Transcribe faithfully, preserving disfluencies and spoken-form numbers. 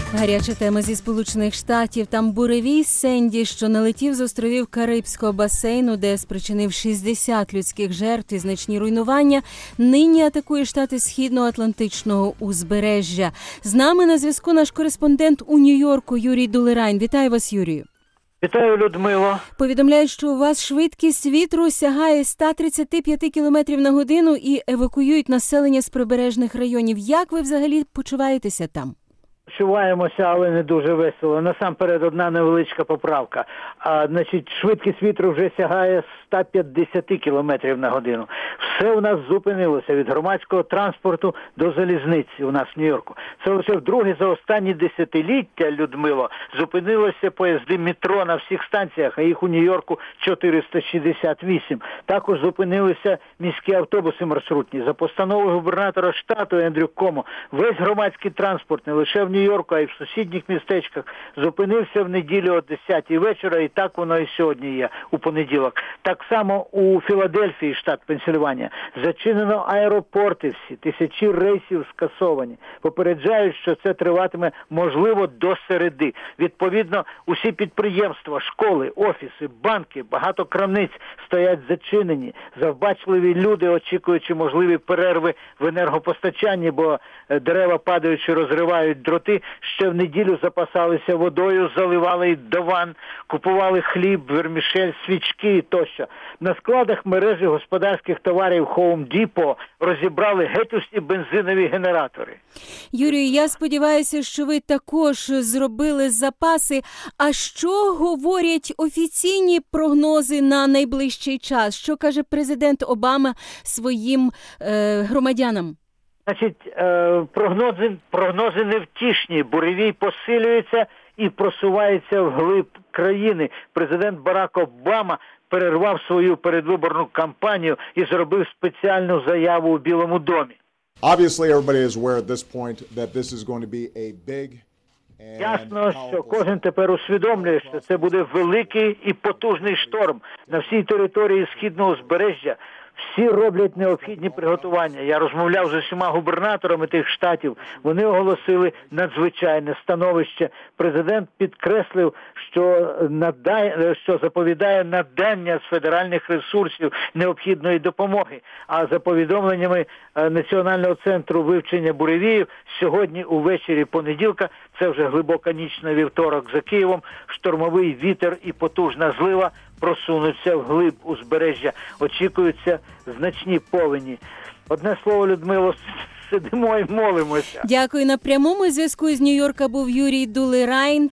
Гаряча тема зі Сполучених Штатів. Там буревій Сенді, що налетів з островів Карибського басейну, де спричинив шістдесят людських жертв і значні руйнування, нині атакує штати Східного Атлантичного узбережжя. З нами на зв'язку наш кореспондент у Нью-Йорку Юрій Дулерайн. Вітаю вас, Юрію. Вітаю, Людмило. Повідомляють, що у вас швидкість вітру сягає сто тридцять п'ять кілометрів на годину і евакуюють населення з прибережних районів. Як ви взагалі почуваєтеся там? Почуваємося, але не дуже весело. Насамперед, одна невеличка поправка. А, значить, швидкість вітру вже сягає сто п'ятдесят кілометрів на годину. Все у нас зупинилося від громадського транспорту до залізниці у нас в Нью-Йорку. Це лише вдруге за останні десятиліття, Людмило, зупинилося поїзди метро на всіх станціях, а їх у Нью-Йорку чотириста шістдесят вісім. Також зупинилися міські автобуси маршрутні. За постановою губернатора штату Ендрю Куомо, весь громадський транспорт не лише в Нью-Йорку, а й в сусідніх містечках зупинився в неділю о десятій вечора, і так воно і сьогодні є, у понеділок. Так само у Філадельфії, штат Пенсильванія, зачинено аеропорти всі, тисячі рейсів скасовані. Попереджають, що це триватиме, можливо, до середи. Відповідно, усі підприємства, школи, офіси, банки, багато крамниць стоять зачинені. Завбачливі люди, очікуючи можливі перерви в енергопостачанні, бо дерева падаючи розривають дроти, ще в неділю запасалися водою, заливали до ванн, купували хліб, вермішель, свічки тощо. На складах мережі господарських товарів Home Depot розібрали геть усі бензинові генератори. Юрію, я сподіваюся, що ви також зробили запаси. А що говорять офіційні прогнози на найближчий час? Що каже президент Обама своїм е, громадянам? Значить, е, прогнози, прогнози невтішні. Буревій посилюється і просувається вглиб країни. Президент Барак Обама перервав свою передвиборну кампанію і зробив спеціальну заяву у Білому домі. Obviously, everybody is aware at this point that this is going to be a big and Ясно, що кожен тепер усвідомлює, що це буде великий і потужний шторм на всій території Східного узбережжя. Всі роблять необхідні приготування. Я розмовляв з усіма губернаторами тих штатів. Вони оголосили надзвичайне становище. Президент підкреслив, що надає, що заповідає надання з федеральних ресурсів необхідної допомоги. А за повідомленнями Національного центру вивчення буревіїв, сьогодні увечері понеділка, це вже глибока ніч на вівторок за Києвом, штормовий вітер і потужна злива просунуться вглиб узбережжя. Очікуються значні повені. Одне слово, Людмило, сидимо і молимося. Дякую. На прямому зв'язку з Нью-Йорка був Юрій Дулерайн.